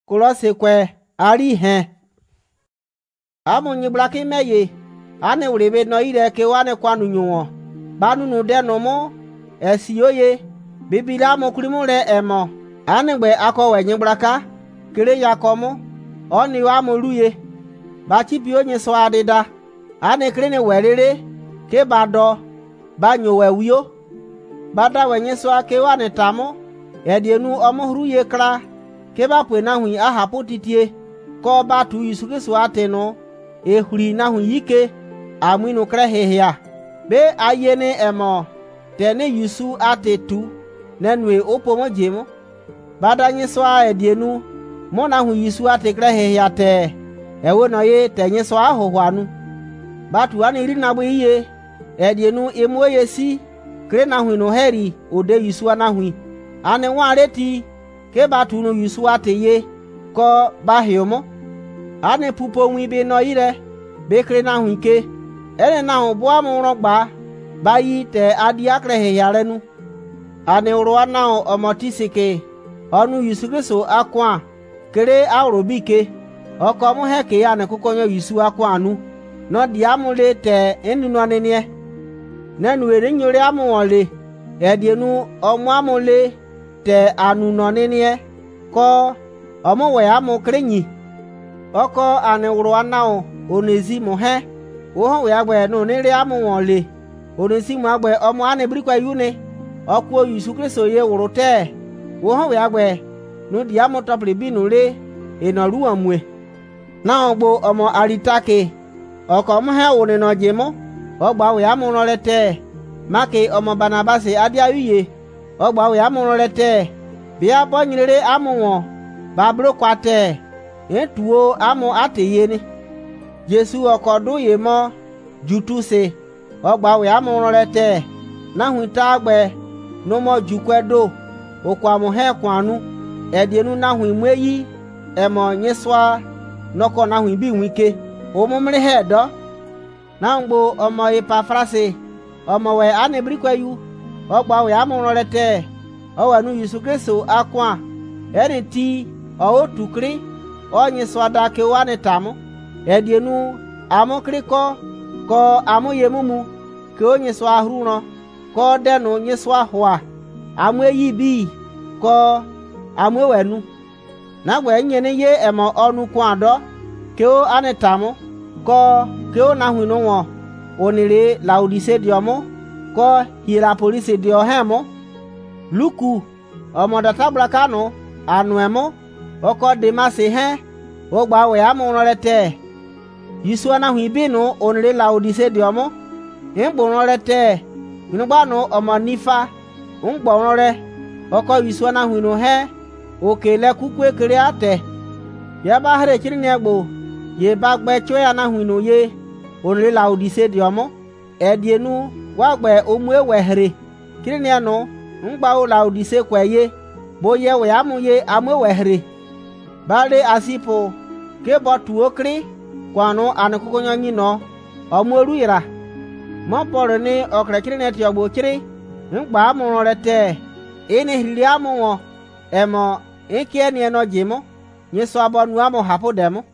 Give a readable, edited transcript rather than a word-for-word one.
Kolose kwe ari hen. Amu nyiblaki meye. Ane urebe no ire ke wane kwanu nyuo. Banu nu de no mo. Esiyoye. Bibila mo kulimule emo. Ane gbe akowe nyiblaka. Kere yakomo. Oni wa mo luye. Bachi bi onye so adida. Ane kere ne werere. Ke bado. Banyo we wio. Bada wenye so ake wane tamo. Edienu omuhru ye kra. Ke ba pwe na hui ahapo titie. Ko ba tu Yesu so ate no. Ehuri na hui yike. Amwinu kre hehia. Be ayene emo. Tene Yesu ate tu. Nenwe opo mo jemo. Bada nye so a edienu. Mo na hui Yesu ate kre hehia te. Ewe no ye tenye so ahohwanu. Batu ane iri na bwe iye. Edienu emwe yesi. Kre na hui no heri. Ode Yesu na hui. Ane wareti. Ke batu no Yesu ate ye. Ko bahiomo. Ane pupo mwibe no ire. Bekre na hui ke. Ene na hu bua murogba. Bayi te adi akre heyarenu. Ane uruwa na hu omotisike. Onu Yesu Kristo akwa. Kere aurobike. Oko mu heke ya ne kukonyo Yesu akwa anu. No di amule te enu no nenye. Nenu ere nyore amu wole. Edienu omu amule te anu no nenye. Ko omu we amu krenyi. Oko ane uruwa na hu onezi mu he. Oho we agbe no nere amu wole. Onezi mu agbe omu ane brikwa yune. Okwo Yesu Kristo ye urote. Oho we agbe no di amu topli binu le. Enoru amwe. Na ogbo omo aritake. Oko mu he one no jemo. Ogba we amu no lete. Make omo Barnabas adi ayuye. Ogba we amu no lete. Bia bonyere amu won. Babro kwate. Entuo amu ateye ni. Jesu okodu ye mo. Jutuse. Ogba we amu no lete. Na huita agbe. No mo jukwedo. Okwa mu he kwanu. Edienu na hu imweyi. Emo nyeswa. Noko na hu ibi wike. Omumre he do. Na ngbo omo Epafrase. Omo we anebrikwayu. Ogba we amu no lete. Owanu Yesu Kristo akwa. Ene ti. O tukri. Onye swada ke wane tamu. Edienu amu kriko. Ko amu yemumu. Ke onye swa hruno. Ko denu nye swa hwa. Amu eyibi. Ko amu wenu. Na gwe nyene ye emo onu kwado. Ke o ane tamu. Ko ke o na hwino wo. Onire Laodise diomo. Ko Hierapolise diohemo. Luku. Omo databla kano. Anuemo. Oko Demase he. Ogba we amu nolete. Yesu ana hu ibinu onire Laodise diomo. Ngbo nolete. Minugba no omo Nifa. Ngbo nole. Oko Yesu ana hu no he. Okele kuku ekere ate. Ya ba hare chiri ni egbo. Ye ba gbe chwe ana hu no ye. Onire Laodise diomo. Edienu wa gbe omu ewehere. Kiri ni ano. Ngba o Laodise kweye. Boye we amu ye amu ewehere. Bale asipo. Ke botu okri. Kwano anekukonyo nyino. Omu eruira. Mo poro ni okre kiri ni eti ogbo kiri. Ngba amu no lete. Ene hili amu wo. Emo. Eke ni eno jimo. Nyeso abonu amu hapo demo.